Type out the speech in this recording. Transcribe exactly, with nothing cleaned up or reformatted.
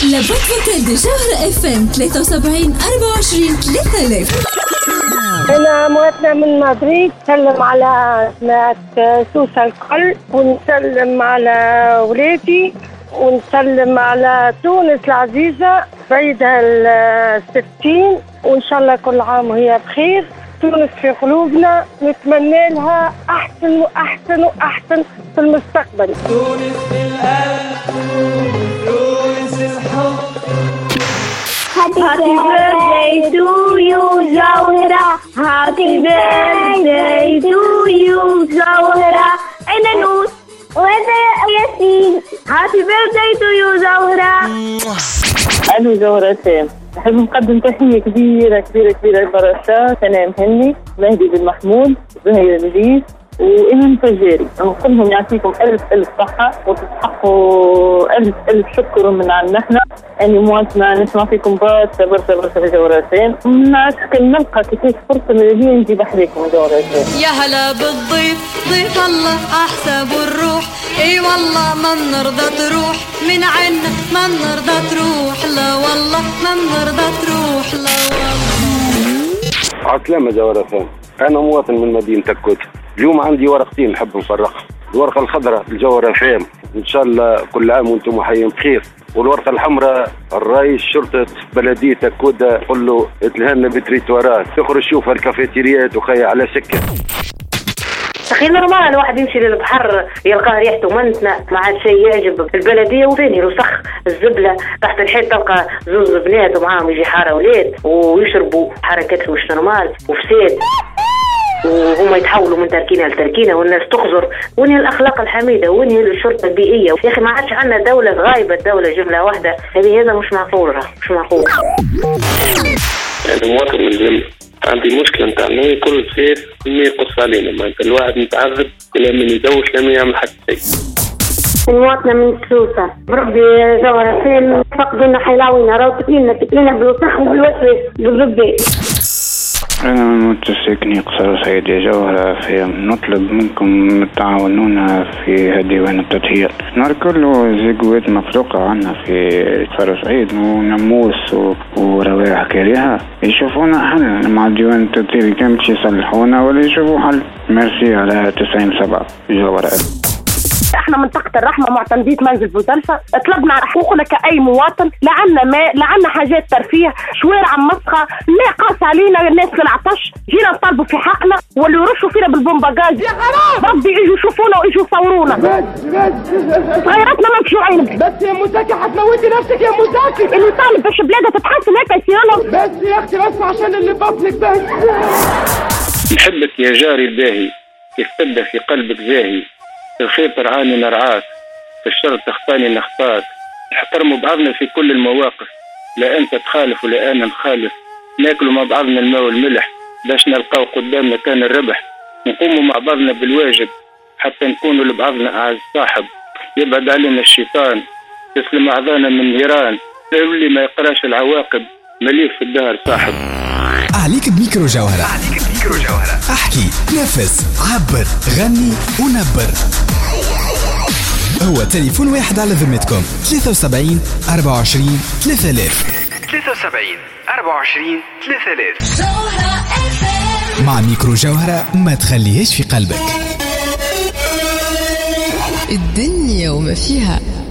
لابد فوكال دي جوهرة اف ام ثلاثة وسبعين أربعة وعشرين ثلاثة آلاف. أنا مواطنة من مدريد، نسلم على سمعة سوسة الكل، ونسلم على ولادي، ونسلم على تونس العزيزة بعيدها الستين، وإن شاء الله كل عام وهي بخير. تونس في قلوبنا، نتمنى لها أحسن وأحسن وأحسن في المستقبل. تونس في القلب، تونس الحب. Happy birthday to you زهرة. Happy birthday to you زهرة. أنا نور وأنا ياسين. Happy birthday to you زهرة. أنا زهرة سام. نحب نقدم تحية كبيرة كبيرة كبيرة لبرشا سلام هني، مهدي بن محمود، زهير الجيس، وإيمان فجاري. نقولهم يعطيكم ألف ألف صحة وتستحقوا ألف ألف شكر من عنا احنا. أنا مواطنة نسمع فيكم برشا برشا برشا في جوراتين، نعرف كن نلقى كيفاش فرصة مليونية نجيب أحداكم جوراتين. يا هلا بالضيف، ضيف الله أحسب الروح، اي والله ما نرضى تروح من عنا، ما نرضى تروح، لا والله ما نرضى تروح، لا والله. عسلامة جوراتين، أنا مواطن من مدينة الكوت. اليوم عندي ورقتين نحب نفرقها، الورقة الخضراء الجوهرة فام، إن شاء الله كل عام وأنتم حيين بخير، والورقة الحمراء الرئيس شرطة بلدية الكودة قل له اتلهنا بتريتوارات، تخرج شوف الكافيتيريات وخي على سكة. تخيل نورمال الواحد يمشي للبحر يلقاه ريحته منتنة، ما عاد شيء يعجب. البلدية وثاني الوسخ، الزبلة تحت الحيط تلقى زوز بنات ومعاهم يجي حارة ولاد ويشربوا حركات مش نورمال وفساد، وهم يتحولوا من تركينة لتركينة، والناس تخزر. وين الأخلاق الحميدة؟ وين الشرطة البيئية؟ يا أخي ما عادش عندنا دولة غايبة، الدولة جملة واحدة. هذه هذا مش معقول، مش معقول. أنا مواطن من جملة، عندي مشكلة نتاع مي كل خير ما يقص علينا، ما أنت الواحد متعذب كل من يدوش لما يعمل حتى شيء. المواطنة من سوسة، بربي زهرة فين فقدنا حيلاوينا، راو تكلينا تكلينا بالوسخ وبالوسوس بالربي. أنا من متساكني قصر سيد يا جوهرة في، نطلب منكم تعاونونا في ديوان التطهير. نهار كله زيقوات مفروقة عنا في فارس عيد ونموس وروائح كريهة، يشوفونا حل مع ديوان التطهير، كم تشي يصلحونا ولا يشوفوا حل. ميرسي على تسعين سبعة جوهرة. احنا منطقة الرحمة معتمدية منزل بوزلفة، طلبنا حقوقنا كأي مواطن، لعنا ماء، لعنا حاجات ترفيه، شوارع مسخة، ما قاس علينا الناس في العطش، جينا نطالبوا في حقنا واللي يرشوا فينا بالبومباجاج. يا حرام ربي يجوا يشوفونا ويجوا يصورونا. بس بس صغيراتنا ما مشوعين. بس يا مساكي حتموتي نفسك يا مساكي. اللي طالب باش بلادها تتحسن هيك يصيروا. بس يا اختي بس عشان اللي بطنك بس. نحبك يا جاري الباهي، يستبدأ في قلبك زاهي، في الخير ترعاني نرعاك، في الشر تخطاني نخطاك. نحترموا بعضنا في كل المواقف، لا أنت تخالف ولا أنا نخالف. ناكلوا مع بعضنا الماء والملح باش نلقاو قدامنا كان الربح. نقوموا مع بعضنا بالواجب حتى نكونوا لبعضنا أعز صاحب. يبعد علينا الشيطان، تسلم أعضانا من نيران، اللي ما يقراش العواقب مليف في الدهر صاحب. عليك بميكرو جوهرة، عليك بميكرو جوهرة. احكي، نفس، عبر، غني ونبر. هو تليفون واحد على ذمتكم، ثلاثة وسبعين أربعة وعشرين ثلاثة آلاف. ثلاثة وسبعين أربعة وعشرين ثلاثة آلاف. مع ميكرو جوهرة ما تخليهاش في قلبك. الدنيا وما فيها.